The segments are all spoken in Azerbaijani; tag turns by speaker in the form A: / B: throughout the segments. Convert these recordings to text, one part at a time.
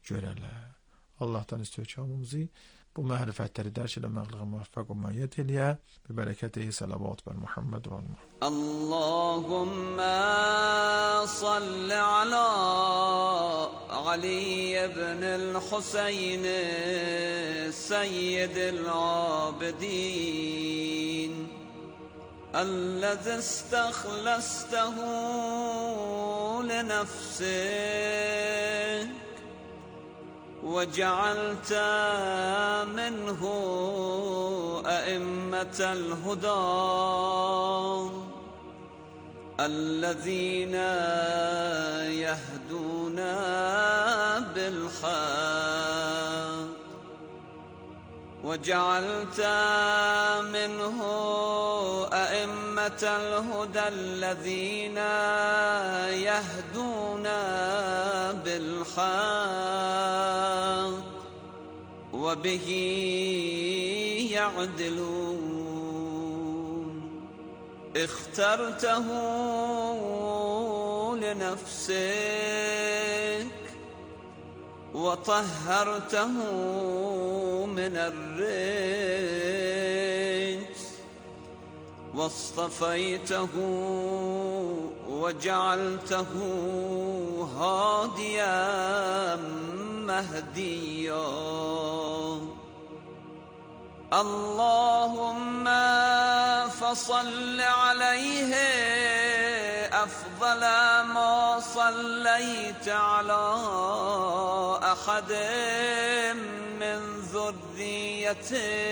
A: görələr. Allahdan istəyir ki, hamımızı bu mərifətləri dərk eləməklə müvəffəq və müəyyət eləyə. Bi bərəkəti salavat bər Muhammed və
B: Allahumma salli ala Ali ibn al-Husayn Sayyid al-Abidin الذي استخلصته لنفسك وجعلت منه أئمة الهدى الذين يهدون بالحق وجعلت منه أئمة الهدى الذين يهدون بالحق وبه يعدلون اخترته لنفسك وطهرته من الرجس واصطفيته وجعلته هاديا مهديا اللهم فصل عليه أفضل ما صليت على أحد من ذرية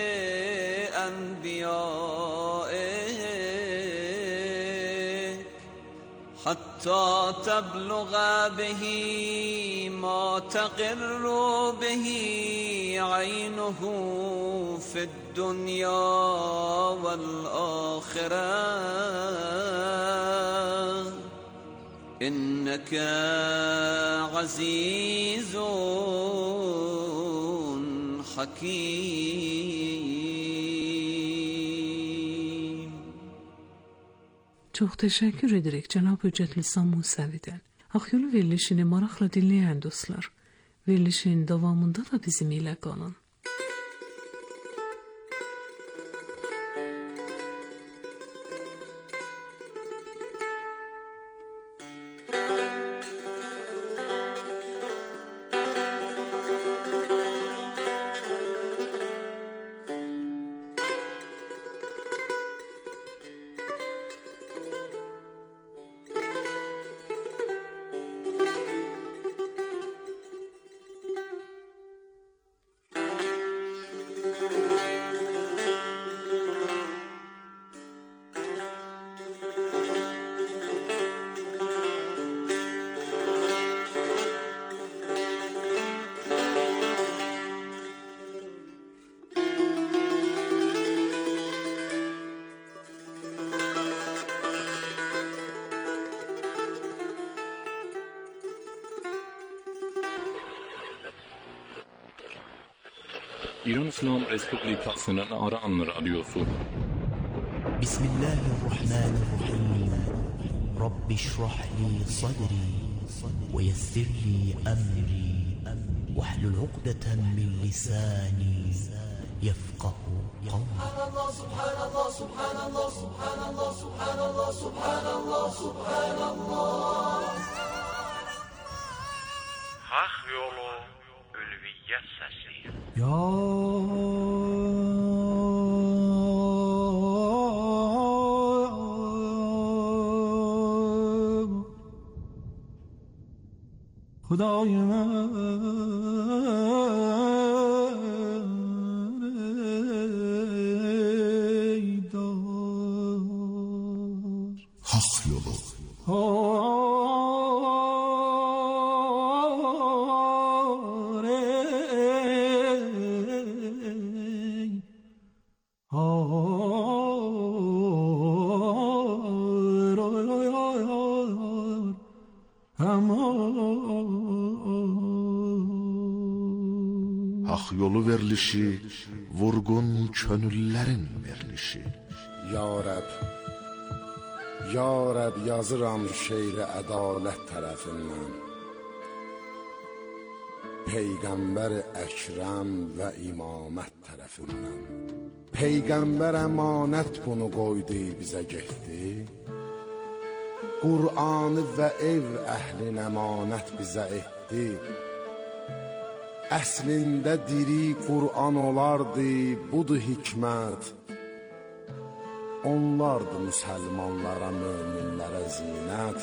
B: أنبيائك حتى تبلغ به ما تقر به عينه في الدنيا والآخرة إنك عزيز حكيم.
C: Çox təşəkkür edirik cənab Hüccət Lisan Musəvidən. Axyolu verilişini maraqla dinləyən dostlar, verilişin davamında da bizim ilə qalın.
D: İran İslam Respublikasının Aran Radyosu.
E: Bismillahirrahmanirrahim. Rabbi şrah li sadri ve yessir li emri vahlul uqdeten min lisani yefqahu qawli.
F: Subhanallah, subhanallah, subhanallah, subhanallah, subhanallah, subhanallah, subhanallah.
G: Hak yolu ülviyyət səsi.
F: Ya خدای من ای دار
H: Hak yolu Hak yolu verilişi, vurgun könüllərin verilişi.
I: Ya Rəb, Ya Rəb yazıram şeiri ədalət tərəfindən. Peygamber Əkrəm ve imamet tarafından. Peygamber emanet bunu koydu bize getdi. Kur'an'ı ve ev əhlin emanet bize etdi. Əslində diri Kur'an olardı, budur hikmət. Onlardı müsəlmanlara, möminlərə zinət.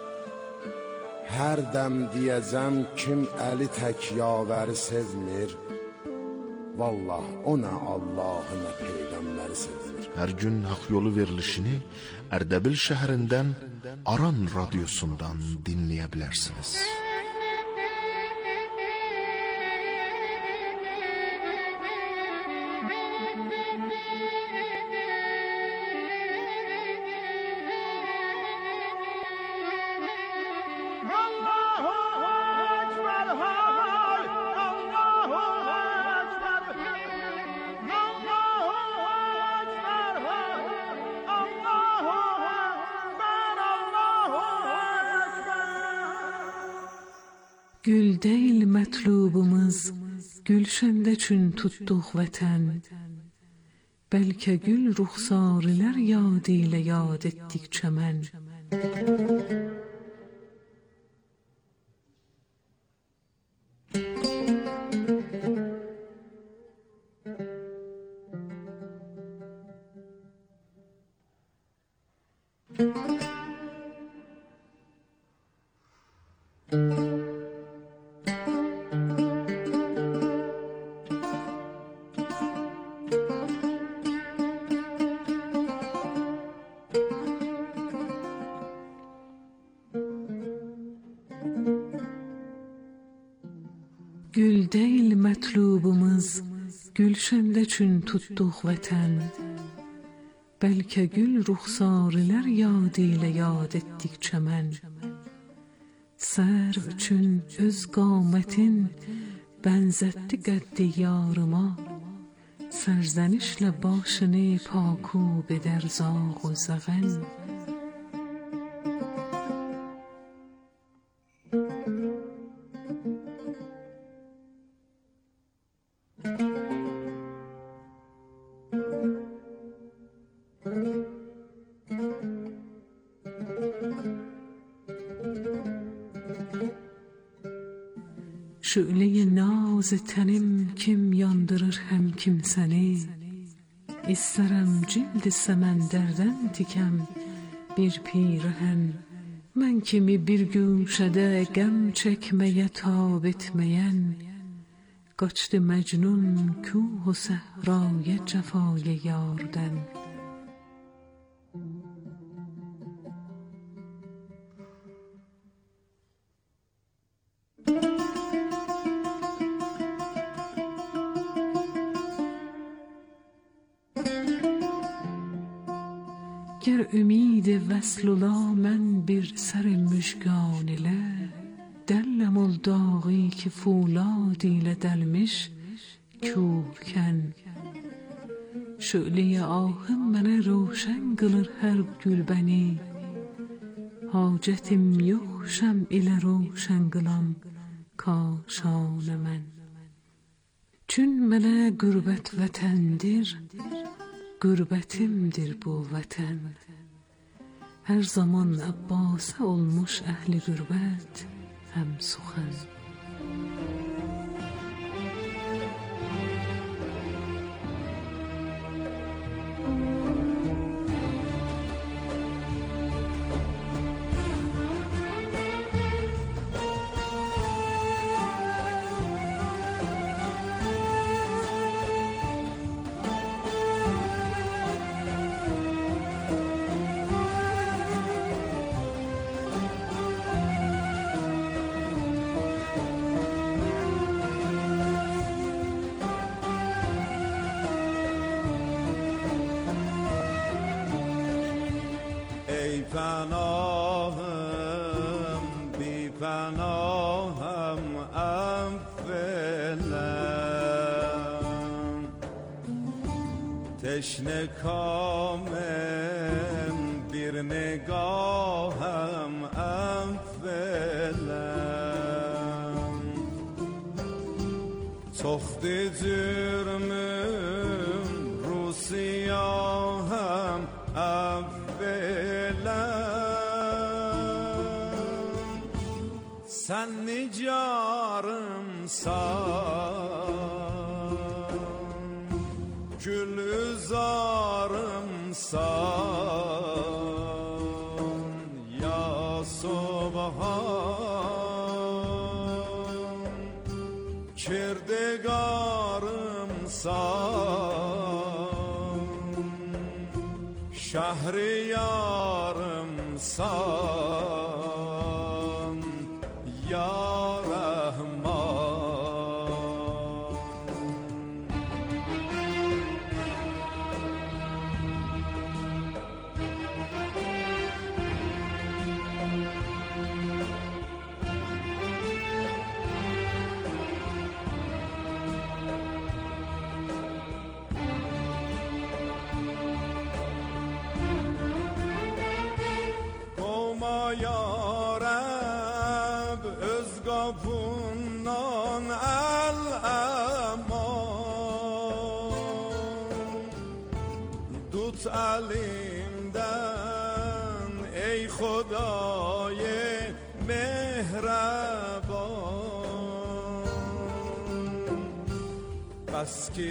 I: Hər dəm deyəcəm kim əli tək yavəri sevmir. Vallah o nə Allahı nə Peyğəmbəri sevmir.
H: Hər gün haqq yolu verilişini Ərdəbil şəhərindən Aran radiosundan dinləyə bilərsiniz.
C: Gül değil mətlubumuz, gülşəndə çün tutduq vətən. Bəlkə gül ruxsarilər yad ilə yad etdik çəmən. Gül değil mətlubumuz, gülşəndə çün tutduq vətən. Bəlkə gül ruxsarilər yad ilə yad etdik çəmən. Sərv üçün öz qamətin bənzətdi qəddi yarıma. Sərzənişlə başını paku bedər zağ و zəğən. Şü'le-i naz tenim kim yandırır hem kimsəni. İstərəm cild-i səməndərdən tikəm bir pirəhən. Mən kimi bir güşədə qəm çəkməyə tab etməyən. Qaçdı məcnun kuh و səhraya cəfaya yardən. گر امید وصل ola mən bir sər müşkan ilə. Dəlləm ol dağı ki fulad ilə dəlmiş külkən. Şö'le-i ahım mənə roşən qılır hər gülbəni. Hacətim yox şəm ilə roşən qılam kaşanə mən. Çün mənə qürbət vətəndir, qürbətimdir bu vətən. Hər zaman Abbas'a olmuş əhli qürbət həm suxən.
J: پناهم بی پناهم افلم تشنه کامم bir نگاهم افلم تختی جرمم رو سیاهم اولا sen nicarımsan gülzarımsan ya subhan kirdegarımsan şehriyarımsan ya bundan el-eman tut elimden ey Xuday mehreban bas ki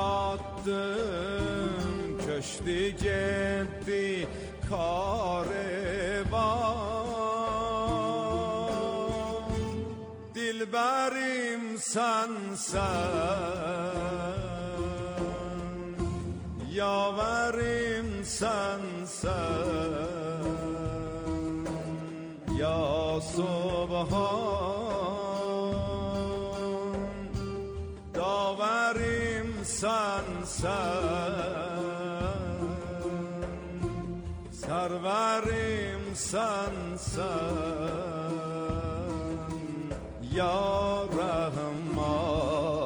J: yattım köşti gitti karevan dilberim sensen yaverim sensen ya subhan daverim sensen serverim sensen ya Rahman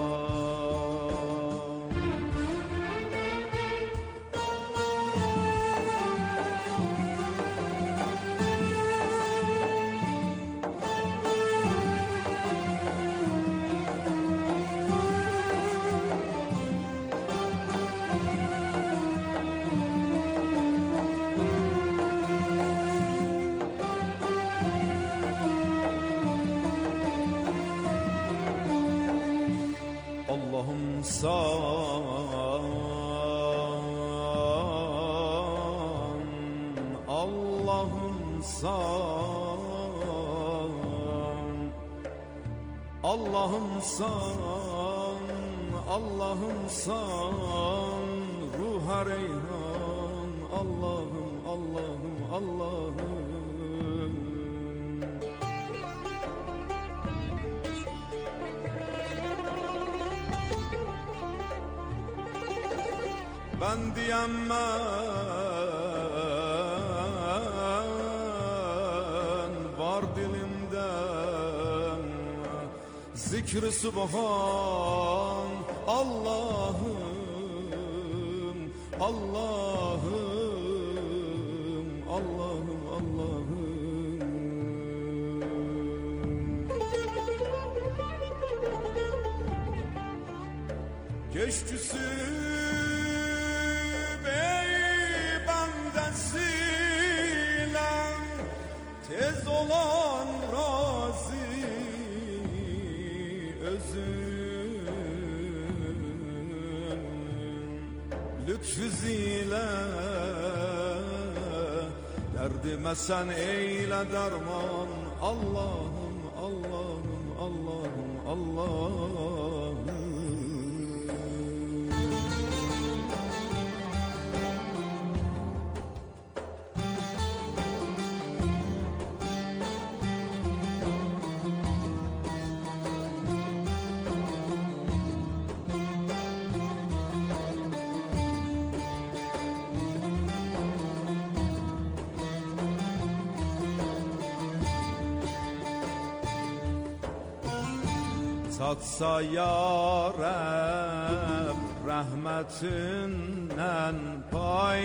J: Allah'ım san Allah'ım san Allah'ım san Allah'ım san ruha reyhan Allah'ım Allah'ım Allah'ım ben diyemem var dilimden zikr-i subhan Allah'ım Allah'ım Allah'ım Allah'ım keşküsü tez olan razı özün lütfüziyle derdime sen eyle derman Allah'ım Allah'ım Allah'ım Allah'ım tatsa ya Rab rahmetinden pay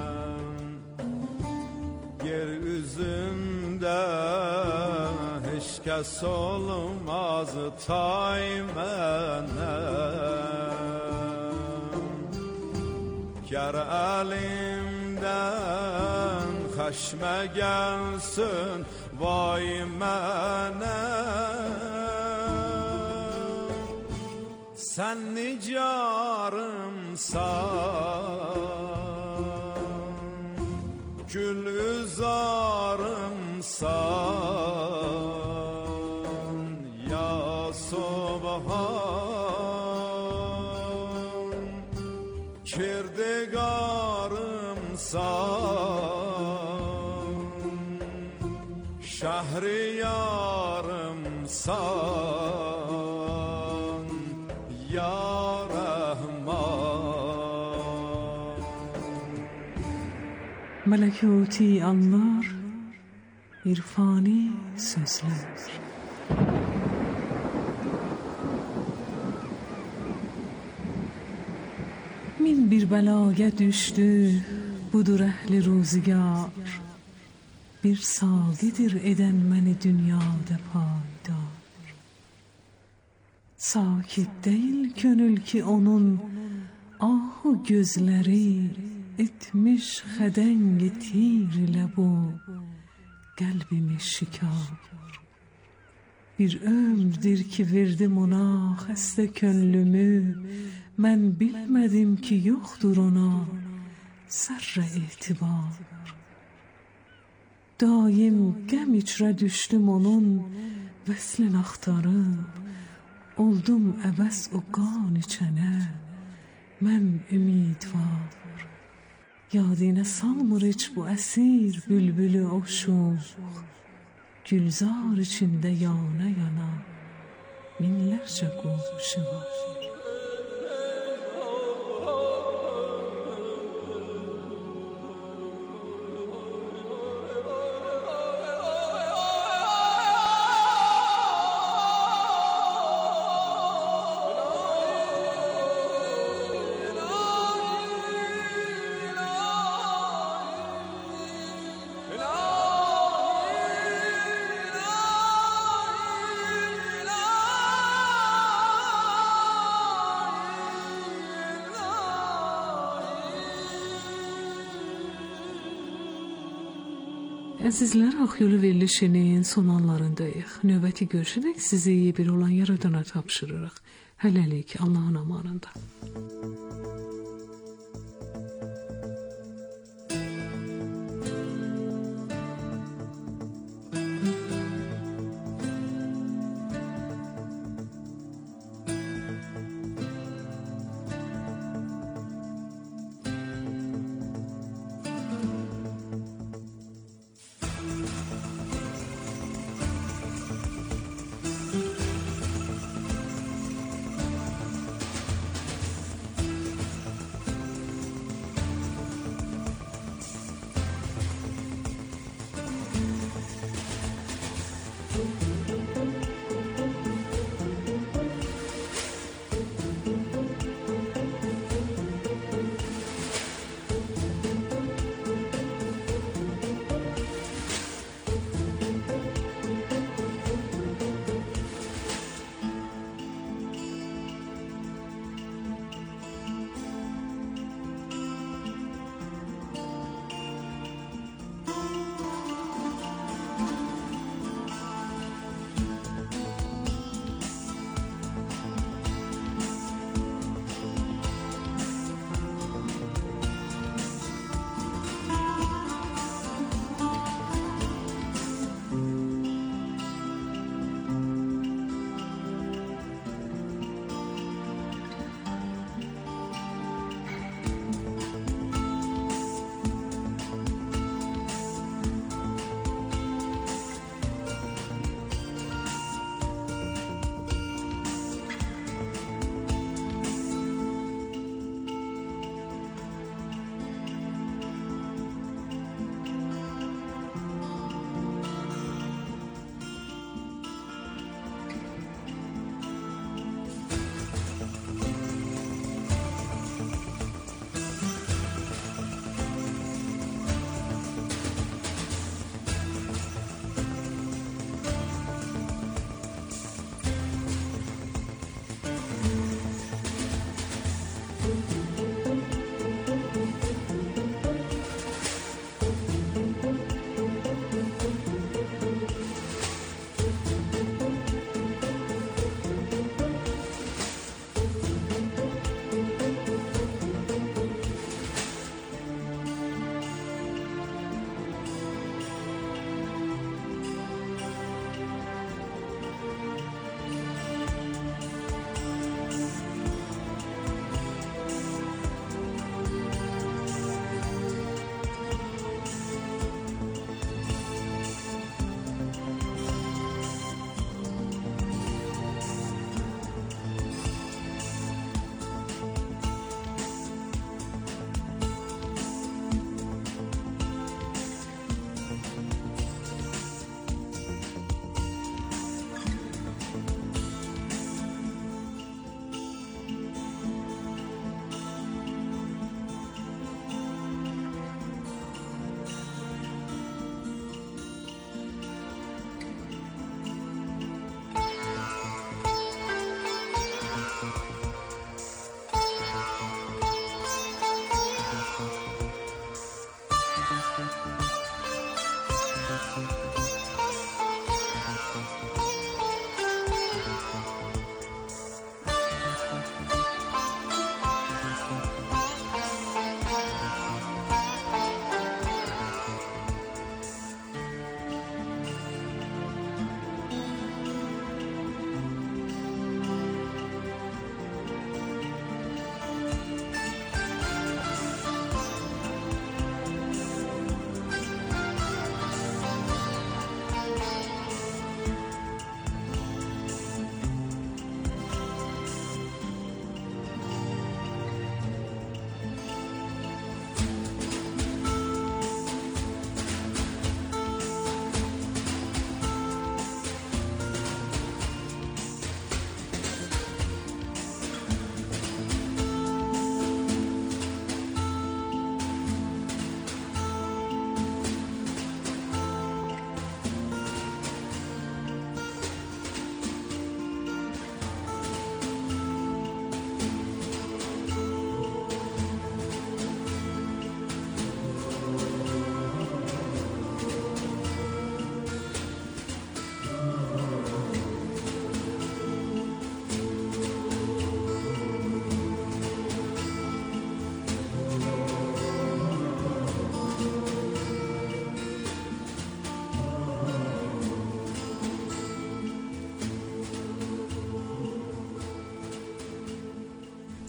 J: menem yer üzünde hiç heç kəs olmaz tay mənim Gər əlimdən xəşmə gəlsin vay mənə Sən nicarımsan Gülüzarımsan Ya Subhan Kirdigarımsan Şəhriyarımsan Ya Rəhman
C: Mələkuti anlar, irfani sözlər Min bir bəlaya düşdü, budur əhli ruzigar Bir saqidir edən məni dünyada paydar Sakit deyil könül ki onun ahu gözləri etmiş xədəng tir ilə bu qəlbimi şikar Bir ömrdir ki verdim ona xəstə könlümü Mən bilmədim ki yoxdur ona zərrə etibar Daim qəm içrə düşdüm onun vəslin axtarıb Oldum əbəs o qan içənə mən ümidvar Yadinə salmır heç bu əsir bülbülü oşuq Gülzar içində yana yana minlərcə quşu var Əzizlər, Akyolu verilişinin son anlarındayıq. Növbəti görüşədək sizi bir olan yaradana tapşırırıq. Hələlik Allahın amanında.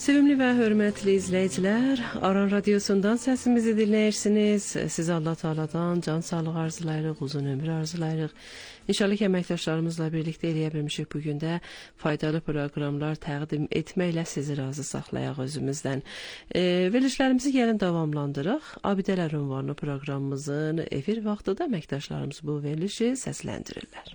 K: Sevimli və hörmətli izləyicilər, Aran Radiosundan səsimizi dinləyirsiniz. Sizə Allah Teala'dan can sağlığı arzulayırıq, uzun ömür arzulayırıq. İnşallah ki, əməkdaşlarımızla birlikdə eləyə bilmişik bugün də faydalı proqramlar təqdim etməklə sizi razı saxlayaq özümüzdən. Verilişlərimizi gəlin davamlandıraq. Abidələr ünvanlı proqramımızın efir vaxtıda əməkdaşlarımız bu verilişi səsləndirirlər.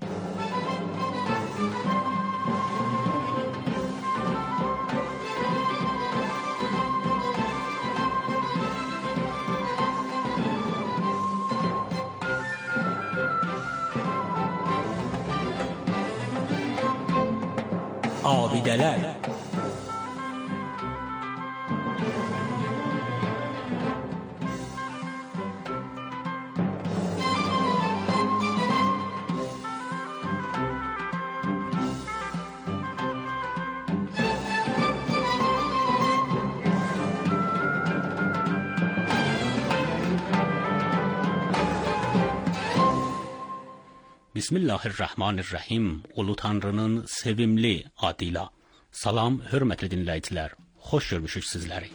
L: Abidələr. Bismillahirrahmanirrahim. Ulu Tanrının sevimli adıyla. Salam, hörmətli dinləyicilər. Xoş görmüşük sizləri.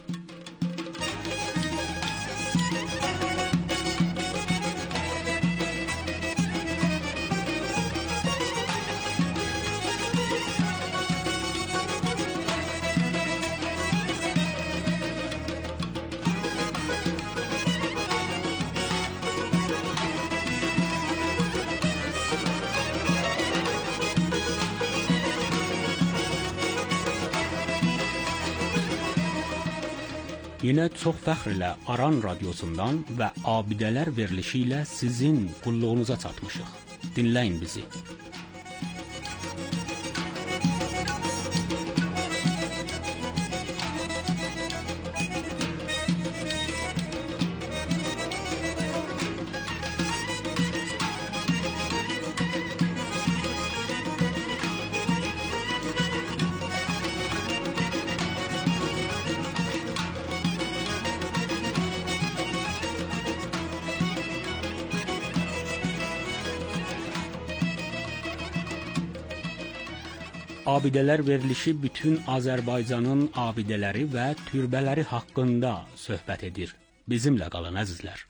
L: Yine çox fəxr ilə Aran Radiosundan və Abidələr verilişi ilə sizin qulluğunuza çatmışıq. Dinləyin bizi. Abidələr verilişi bütün Azərbaycanın abidələri və türbələri haqqında söhbət edir. Bizimlə qalın əzizlər.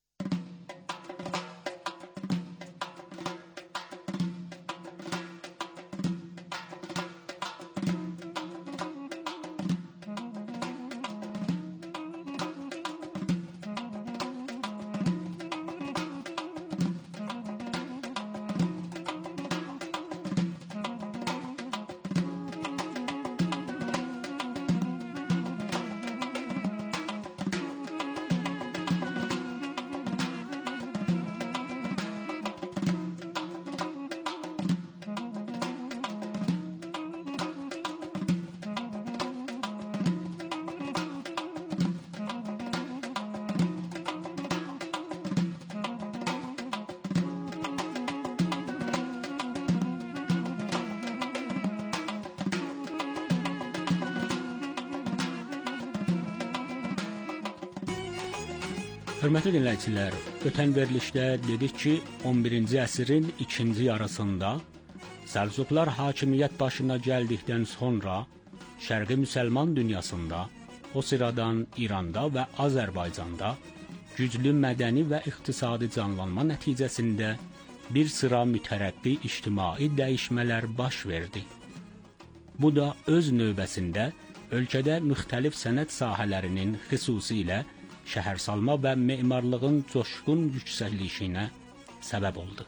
L: Hörmətli dinləyicilər, ötən verilişdə dedik ki, 11-ci əsrin ikinci yarısında Səlcuqlar hakimiyyət başına gəldikdən sonra Şərqi müsəlman dünyasında, o sıradan İranda və Azərbaycanda güclü mədəni və iqtisadi canlanma nəticəsində bir sıra mütərəqqi ictimai dəyişmələr baş verdi. Bu da öz növbəsində ölkədə müxtəlif sənət sahələrinin xüsusilə şəhərsalma və memarlığın coşqun yüksəlişinə səbəb oldu.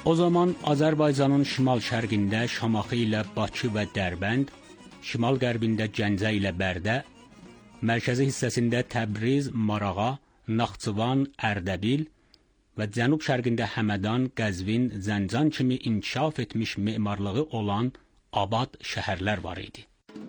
L: O zaman Azərbaycanın şimal-şərqində Şamaxı ilə Bakı və Dərbənd, şimal-qərbində Gəncə ilə Bərdə, mərkəzi hissəsində Təbriz, Marağa, Naxçıvan, Ərdəbil və cənub-şərqində Həmədan, Qəzvin, Zəncan kimi inkişaf etmiş memarlığı olan abad şəhərlər var idi.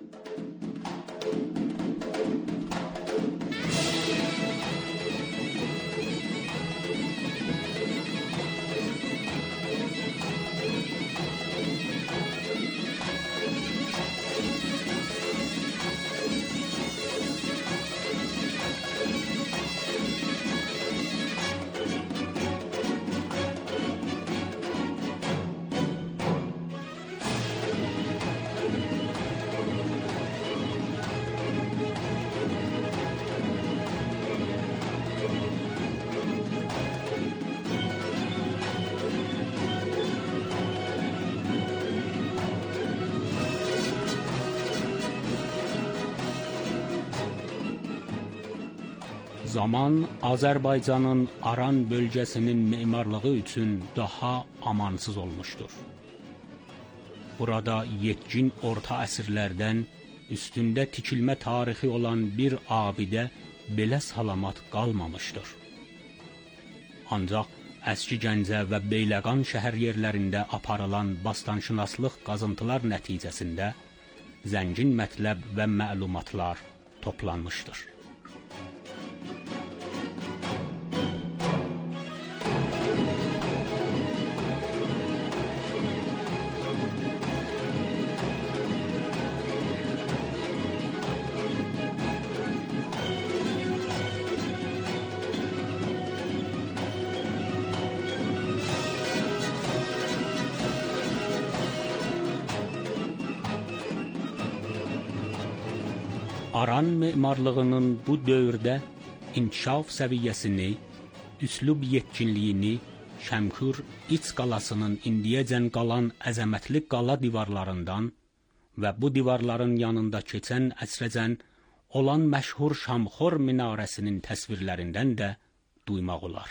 L: Zaman Azərbaycanın Aran bölgəsinin memarlığı üçün daha amansız olmuşdur. Burada yetkin orta əsrlərdən üstündə tikilmə tarixi olan bir abidə belə salamat qalmamışdır. Ancaq əski Gəncə və Beyləqan şəhər yerlərində aparılan bastanşünaslıq qazıntılar nəticəsində zəngin mətləb və məlumatlar toplanmışdır. Aran memarlığının bu dövrdə inkişaf səviyyəsini, üslub yetkinliyini Şəmkür İç qalasının indiyəcən qalan əzəmətli qala divarlarından və bu divarların yanında keçən əsrəcən olan məşhur Şamxor minarəsinin təsvirlərindən də duymaq olar.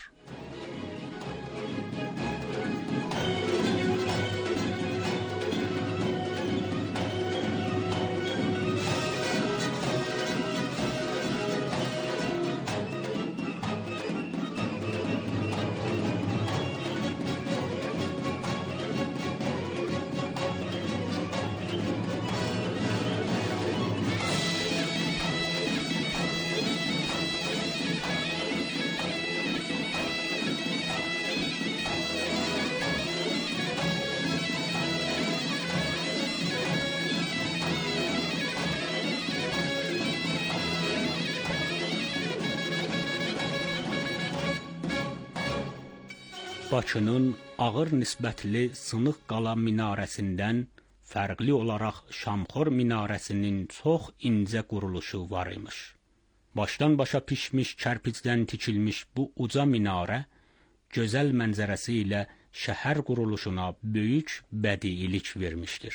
L: Bakının ağır nisbətli Sınıq qala minarəsindən fərqli olaraq Şamxor minarəsinin çox incə quruluşu var imiş. Başdan başa pişmiş kərpicdən tikilmiş bu uca minarə gözəl mənzərəsi ilə şəhər quruluşuna böyük bədiilik vermişdir.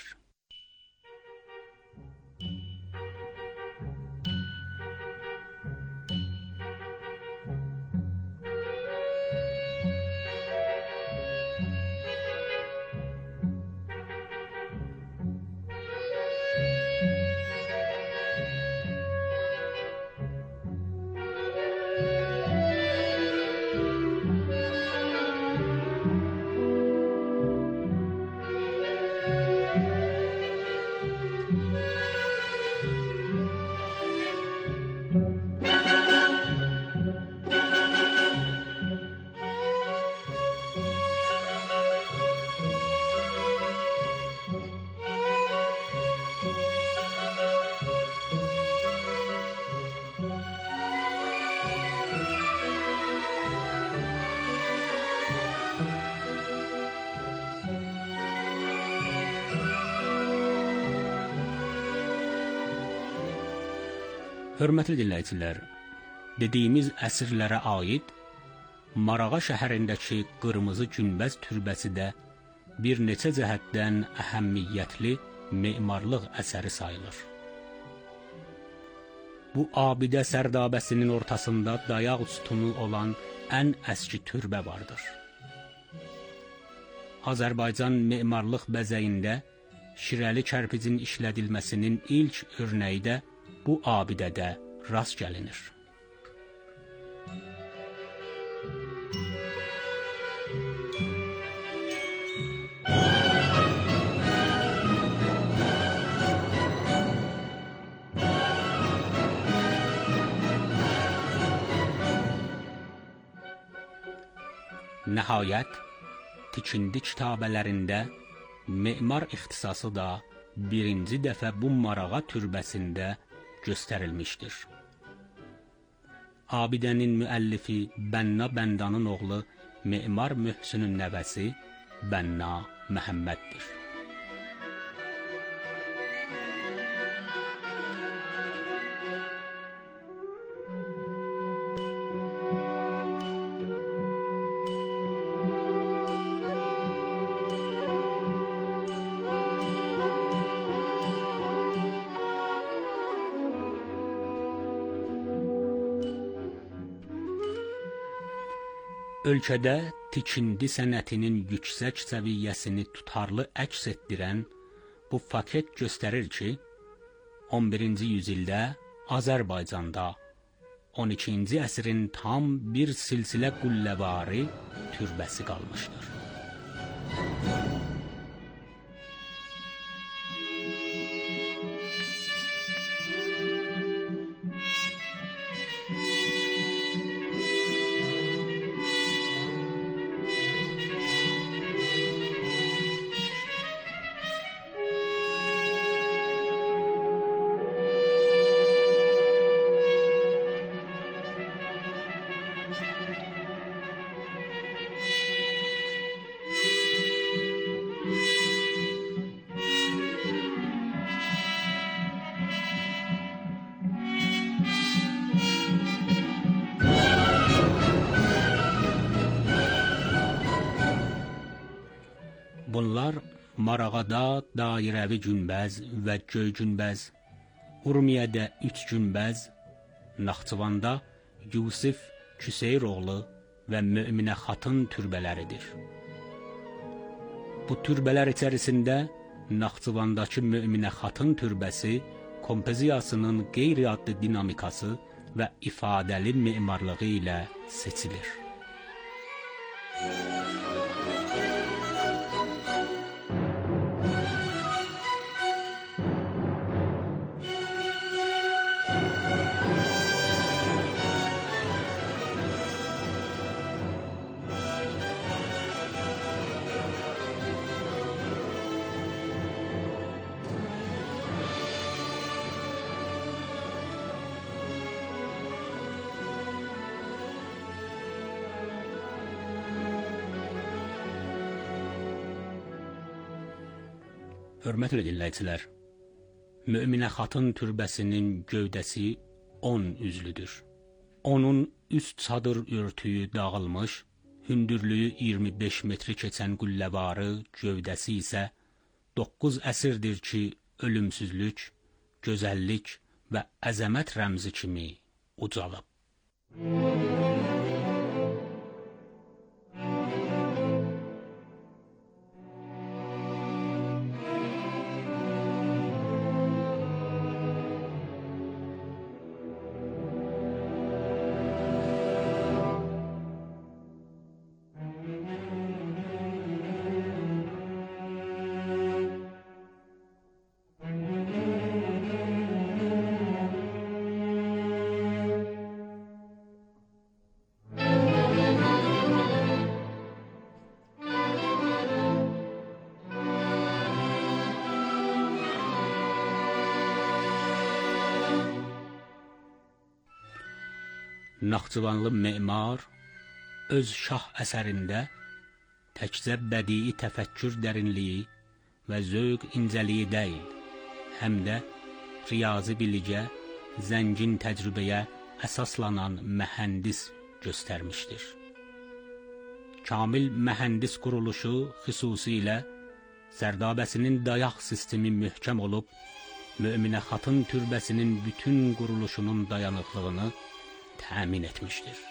L: Hörmətli dinləyicilər, dediyimiz əsrlərə aid Marağa şəhərindəki qırmızı günbəz türbəsi də bir neçə cəhətdən əhəmmiyyətli memarlıq əsəri sayılır. Bu abidə sərdabəsinin ortasında dayaq sütunu olan ən əski türbə vardır. Azərbaycan memarlıq bəzəyində şirəli kərpicin işlədilməsinin ilk örnəyi də bu abidədə rast gəlinir. Nəhayət, tikindi kitabələrində memar ixtisası da birinci dəfə bu Marağa türbəsində göstərilmişdir. Abidənin müəllifi Bənna Bəndanın oğlu memar Möhsünün nəvəsi Bənna Məhəmməddir. Ölkədə tikindi sənətinin yüksək səviyyəsini tutarlı əks etdirən bu faket göstərir ki, 11-ci yüzildə Azərbaycanda 12-ci əsrin tam bir silsilə qulləvari türbəsi qalmışdır. Bunlar Marağada dairəvi günbəz və göy günbəz, Urmiyədə 3 günbəz, Naxçıvanda Yusif Küseyroğlu və Möminə xatın türbələridir. Bu türbələr içərisində Naxçıvandakı Möminə xatın türbəsi kompozisiyasının qeyri-addi dinamikası və ifadəli memarlığı ilə seçilir. Hörmətli dinləyicilər, Möminə xatın türbəsinin gövdəsi 10 üzlüdür. Onun üst çadır örtüyü dağılmış, hündürlüyü 25 metri keçən qülləvarı gövdəsi isə 9 əsrdir ki, ölümsüzlük, gözəllik və əzəmət rəmzi kimi ucalıb. Naxçıvanlı memar öz şah əsərində təkcə bədii təfəkkür dərinliyi və zövq incəliyi deyil, həm də riyazi bilicə, zəngin təcrübəyə əsaslanan mühəndis göstərmişdir. Kamil mühəndis quruluşu xüsusilə Sərdabəsinin dayaq sistemi möhkəm olub, Möminə xatın türbəsinin bütün quruluşunun dayanıqlığını təmin etmişdir.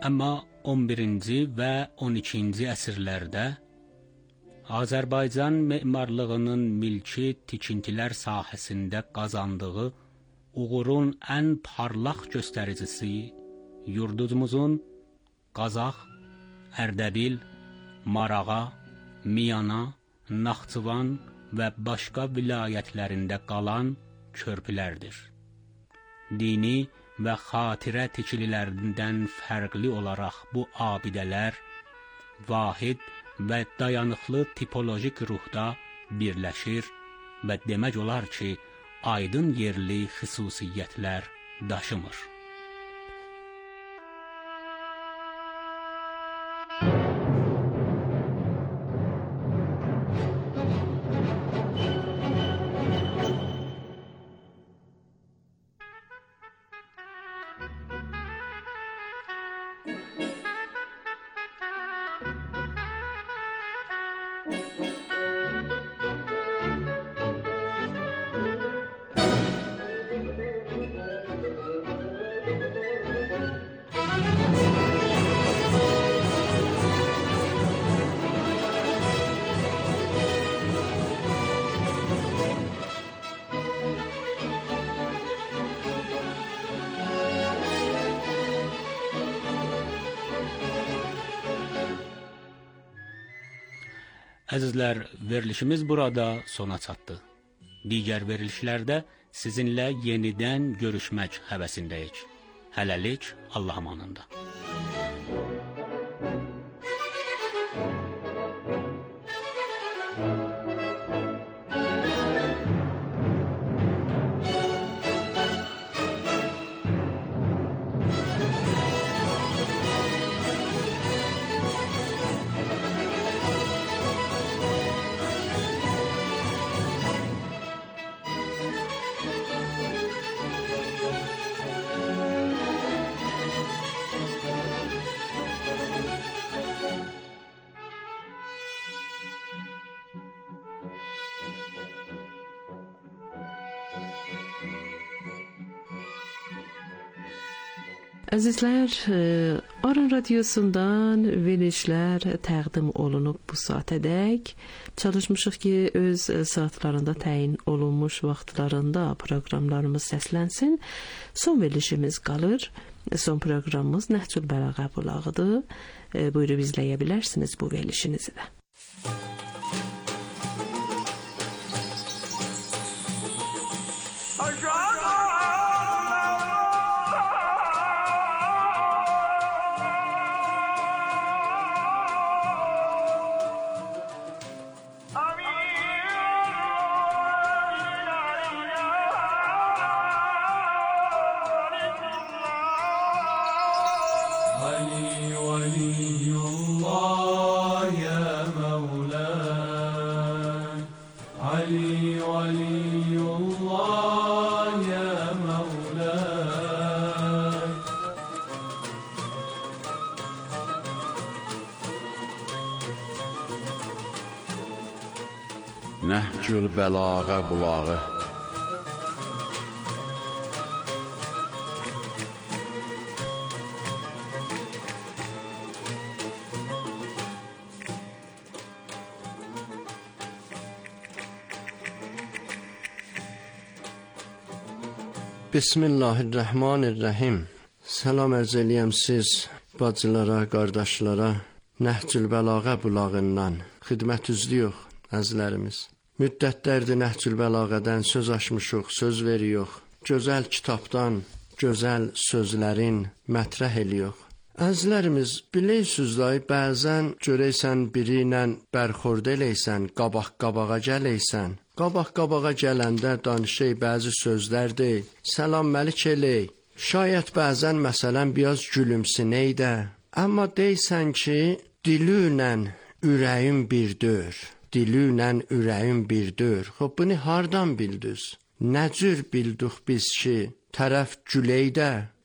L: Amma 11-ci və 12-ci əsrlərdə Azərbaycan memarlığının milki tikintilər sahəsində qazandığı uğurun ən parlaq göstəricisi yurdumuzun Qazax, Ərdəbil, Marağa, Miyana, Naxçıvan və başqa vilayətlərində qalan körpülərdir. Dini və xatirə tikililərindən fərqli olaraq bu abidələr vahid və dayanıqlı tipolojik ruhda birləşir və demək olar ki, aydın yerli xüsusiyyətlər daşımır. Əzizlər, verilişimiz burada sona çatdı. Digər verilişlərdə sizinlə yenidən görüşmək həvəsindəyik. Hələlik Allah amanında.
K: Əzizlər, Aran Radiosundan verilişlər təqdim olunub bu saatədək. Çalışmışıq ki, öz saatlarında təyin olunmuş vaxtlarında proqramlarımız səslənsin. Son verilişimiz qalır. Son proqramımız Nəhcül Bəlağə bulağıdır. Buyurub izləyə bilərsiniz bu verilişinizi də.
I: Nəhcül Bəlağə bulağı. Bismillahirrahmanirrahim. Salam ərz eləyəm siz bacılara, qardaşlara. Nəhcül Bəlağə bulağından xidmətüzlüyük əzlərimiz. Müddətlərdir Nəhcül Bəlağədən söz açmışıq, söz veriyox. Gözəl kitabdan, gözəl sözlərin mətrəh eliyox. Əzlərimiz, bilirsiniz da, bəzən görəysən biri ilə bərxorda eləysən, qabaq-qabağa gələysən. Qabaq-qabağa gələndə danışay bəzi sözlərdir. Salam məlik elək. Şayət bəzən məsələn biraz gülümsünək də. Amma deysən ki, dilünlə ürəyim birdür. Dilünlə ürəyim birdür. Xob, bunu hardan bildiniz? Nə cür bildik biz ki, tərəf güləydə,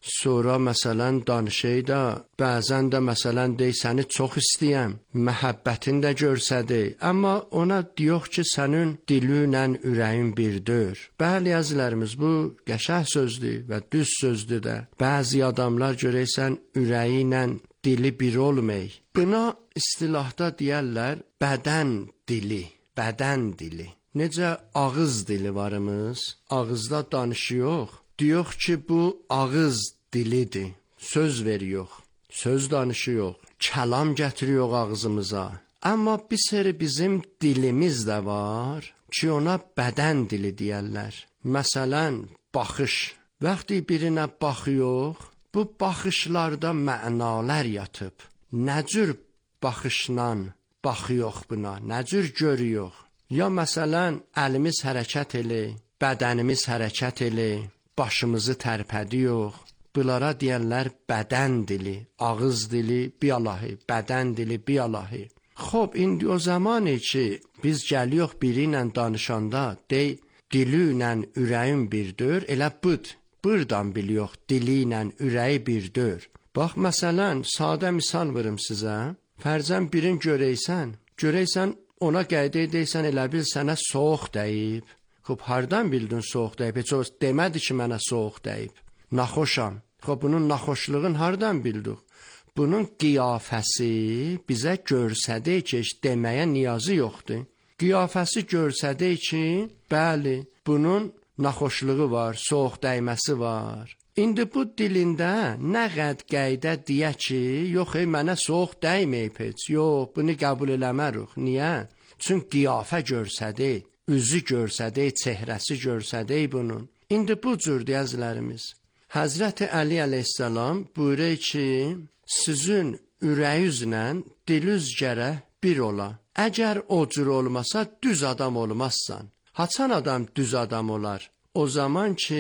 M: sonra məsələn danışayda, bəzən də məsələn dey səni çox istəyəm, məhəbbətin də görsədi, amma ona diyox ki sənin dilünlə ürəyin birdir. Bəli əzizlərimiz, bu qəşəng sözdür və düz sözdür də. Bəzi adamlar görəysən ürəyi ilə dili bir olmay. Buna istilahda deyərlər bədən dili, bədən dili. Necə ağız dili varımız, ağızda danışıyor. Diyox ki bu ağız dilidir. Söz veriyor, söz danışıyor, kəlam gətiriyor ağzımıza. Amma bir seri bizim dilimiz də var ki ona bədən dili deyərlər. Məsələn, baxış. Vaxtı birinə baxıyor, bu baxışlarda mənalar yatıb. Nə cür baxışla baxıyor buna, nə cür görüyor? Ya məsələn, əlimiz hərəkət elə, bədənimiz hərəkət elə, başımızı tərpədiyor. Bunlara deyərlər bədən dili, ağız dili, bialahi, bədən dili, bialahi. Xob, indi o zamanı ki, biz gəliyox biri ilə danışanda, dey, dili ilə ürəyin birdir, elə bud, buradan biliyox, dili ilə ürəyi birdir. Bax, məsələn, sadə misal verim sizə, fərzən birin görəysən, ona qayda edəysən, elə bil sənə soğuq dəyib. Xob, hardan bildin soğuq dəyib? Heç o demədi ki, mənə soğuq dəyib. Naxoşam. Xob, bunun naxoşluğun hardan bildik? Bunun qiyafəsi bizə görsədi ki, deməyə niyazı yoxdur. Qiyafəsi görsədi ki, bəli, bunun naxoşluğu var, soğuq dəyməsi var. İndi bu dilində nə qəd qayda deyə ki, yox, mənə soğuq dəyməyib heç, yox, bunu qəbul eləmərük. Niyə? Çünki qiyafə görsədi, üzü görsədi, çehrəsi görsədi bunun. İndi bu cür deyəzlərimiz. Həzrəti Əli əleyhissalam buyuruyor ki, sizin ürəyinizlə diliniz gərək bir ola. Əgər o cür olmasa düz adam olmazsan. Haçan adam düz adam olar? O zaman ki,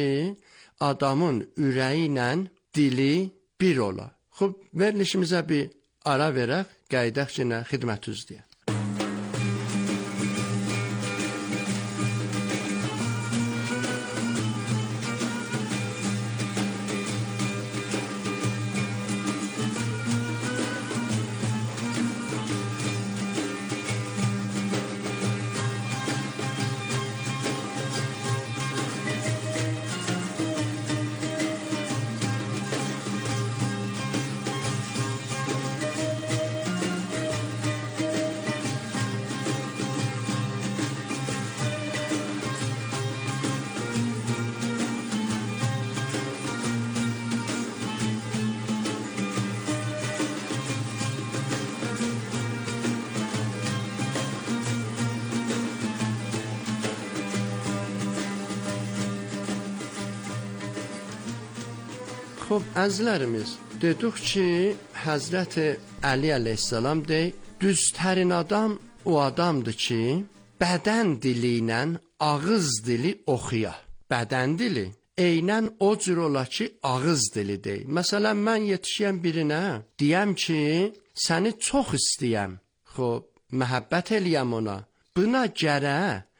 M: adamın ürəyi ilə dili bir ola. Xub, verilişimizə bir ara verək, qaydaq ki, xidmətinizdəyəm. Xob, əzizlərimiz, dedik ki, Həzrəti Əli əleyhissalam dey, düztərin adam o adamdır ki, bədən dili ilə ağız dili oxuya. Bədən dili eynən o cür ola ki, ağız dili dey. Məsələn, mən yetişəyəm birinə, deyəm ki, səni çox istəyəm. Xob, məhəbbət eləyəm ona. Buna gərə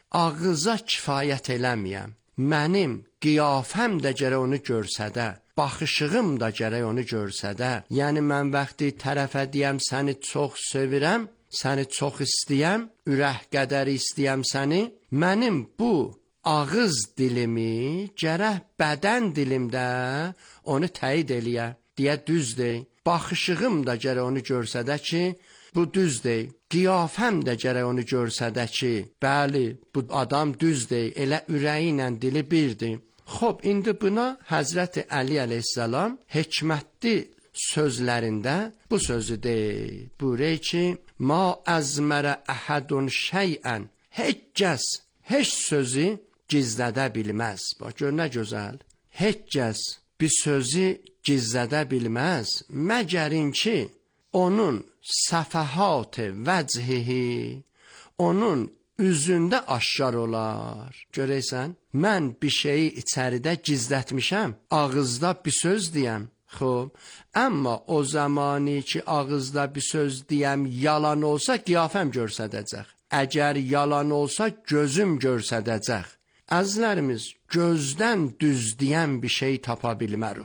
M: ağıza kifayət eləməyəm. Mənim qiyafəm də gərək onu görsədə. Baxışığım da gərək onu görsədə. Yəni mən vaxtı tərəfə deyəm səni çox sevirəm, səni çox istəyəm, ürək qədəri istəyəm səni. Mənim bu ağız dilimi gərək bədən dilimdə onu təyid eləyə. Deyə düzdür. Baxışığım da gərək onu görsədə ki, bu düzdür. Qiyafəm də gərək onu görsədə ki, bəli, bu adam düzdür. Elə ürəyi ilə dili birdir. Xob, indi buna Həzrəti Əli əleyhissalam hikmətli sözlərində bu sözü deyir. Buyuruyor ki, ma əzmərə əhədun şeyən, heç kəs, heç sözü gizlədə bilməz. Bax, gör nə gözəl. Heç kəs bir sözü gizlədə bilməz, məgərin ki, onun səfəhat-ı vəchihi, onun üzündə aşkar olar. Görəysən, mən bir şeyi içəridə gizlətmişəm, ağızda bir söz deyəm. Xob, amma o zamanı ki, ağızda bir söz deyəm, yalan olsa qiyafəm görsədəcək. Əgər yalan olsa gözüm görsədəcək. Əzizlərimiz, gözdən düz deyən bir şey tapa bilmərük.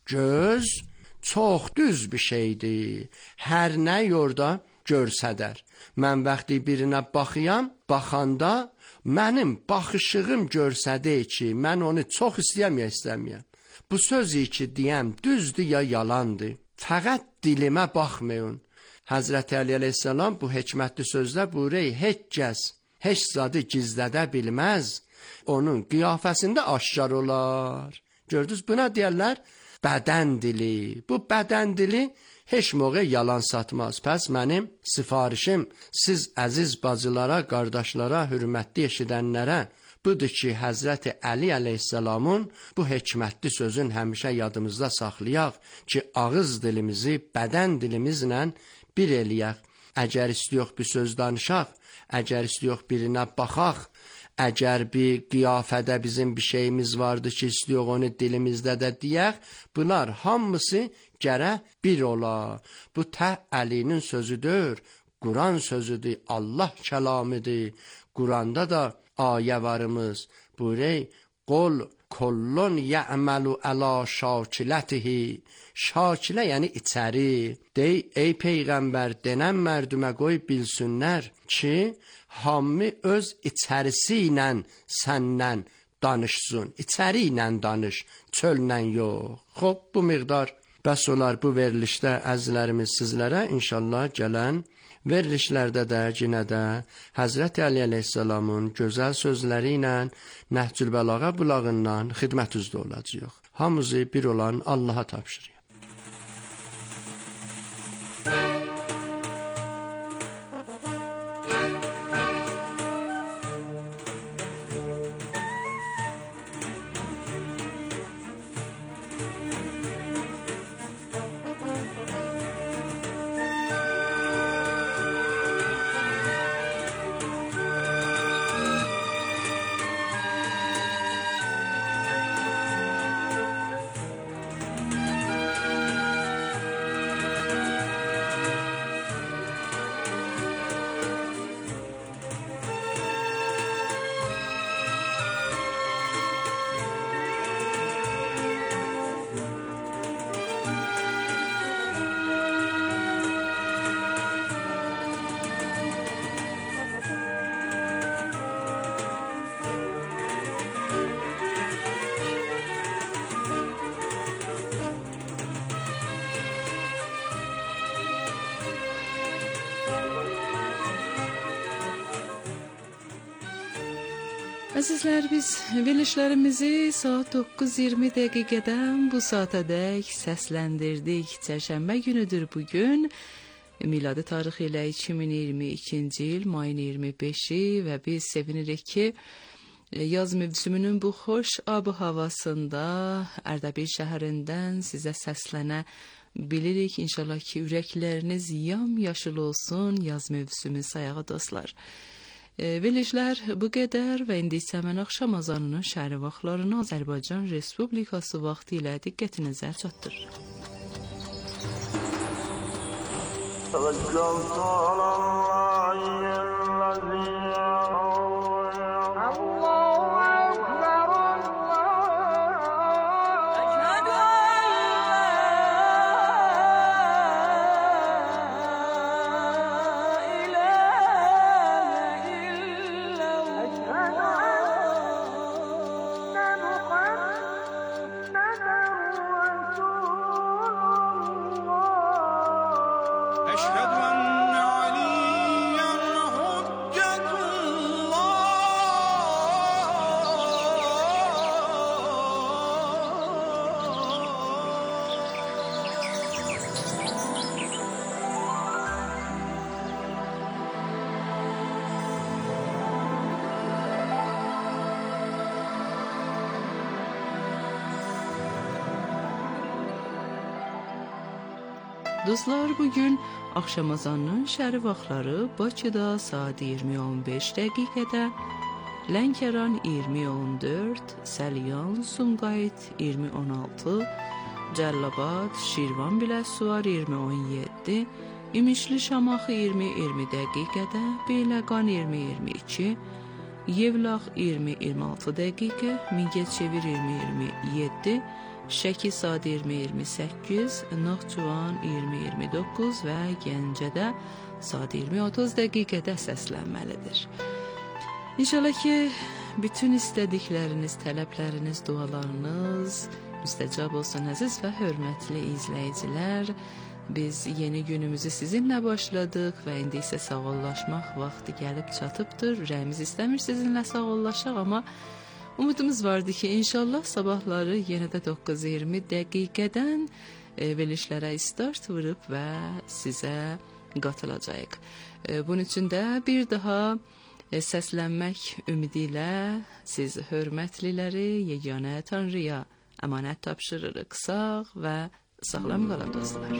M: Göz çox düz bir şeydir. Hər nə orada görsədər. Mən vaxtı birinə baxıyam, baxanda mənim baxışığım görsədə ki, mən onu çox istəyəm ya istəməyəm. Bu sözü ki deyəm düzdür ya yalandır. Fəqət dilimə baxmayın. Həzrəti Əli əleyhissalam bu hikmətli sözdə buyuruyor, heç kəs heç zadı gizlədə bilməz. Onun qiyafəsində aşkar olar. Gördünüz buna deyirlər bədən dili. Bu bədən dili heç moğə yalan satmaz. Pəs mənim sifarişim siz əziz bacılara, qardaşlara, hürmətli eşidənlərə budur ki, Həzrəti Əli əleyhissalamın bu hikmətli sözün həmişə yadımızda saxlayaq ki, ağız dilimizi bədən dilimizlə bir eləyək. Əgər istəyox bir söz danışaq, əgər istəyox birinə baxaq, əgər bir qiyafədə bizim bir şeyimiz vardı ki, istəyox onu dilimizdə də deyək, bunlar hamısı gərək bir ola. Bu Əlinin sözüdür, Quran sözüdür, Allah kəlamıdır. Quranda da ayə varımız, buyuruyor, qul kullun ya'malu ala şakilətihi. Şakilə yəni içəri. Dey, ey Peyğəmbər, denən mərdümə qoy bilsinlər ki, hamı öz içərisi ilə səndən danışsın. İçəri ilə danış, çöllə yox. Xoş, bu miqdar bəs olar bu verilişdə əzizlərimiz sizlərə inşallah gələn verilişlərdə də yenə də Həzrəti Əli əleyhissalamın gözəl sözləri ilə Nəhcül Bəlağa bulağından xidmətinizdə olacağıq. Hamımızı bir olan Allaha tapşırıq.
C: Əzizlər, biz verilişlərimizi saat 9:20 dəqiqədən bu saatədək səsləndirdik. Çərşənbə günüdür bugün. Miladi tarixi ilə 2022-ci il mayın 25-i və biz sevinirik ki, yaz mövsümünün bu xoş ab-ı havasında Ərdəbil şəhərindən sizə səslənə bilirik. İnşallah ki, ürəkləriniz yamyaşıl olsun yaz mövsümü sayağı dostlar. Verilişlər bu qədər və indi isə mən axşam azanının şəhəri vaxtlarını Azərbaycan Respublikası vaxtı ilə diqqətinizə çatdırırıq. Dostlar, bugün axşam azanının şəhəri vaxtları Bakıda saat 20:15 dəqiqədə, Lənkəran 20:14, Səlyan, Sumqayıt 20:16, Cəllabad, Şirvan Biləsuvar 20:17, İmişli Şamaxı 20:20 dəqiqədə, Beyləqan 20:22, Yevlax 20:26 dəqiqə, Mingəçevir 20:27, Şəki saat 20:28, Naxçıvan 20:29 və Gəncədə saat 20:30 dəqiqədə səslənməlidir. İnşallah ki, bütün istədikləriniz, tələbləriniz, dualarınız müstəcab olsun əziz və hörmətli izləyicilər. Biz yeni günümüzü sizinlə başladıq və indi isə sağollaşmaq vaxtı gəlib çatıbdır. Ürəyimiz istəmir sizinlə sağollaşaq, amma umudumuz vardı ki, inşallah sabahları yenə də 9:20 dəqiqədən verilişlərə start vurub və sizə qatılacağıq. Bunun üçün də bir daha səslənmək ümidi ilə siz hörmətliləri yeganə Tanrıya əmanət tapşırırıq. Sağ və sağlam qalın dostlar.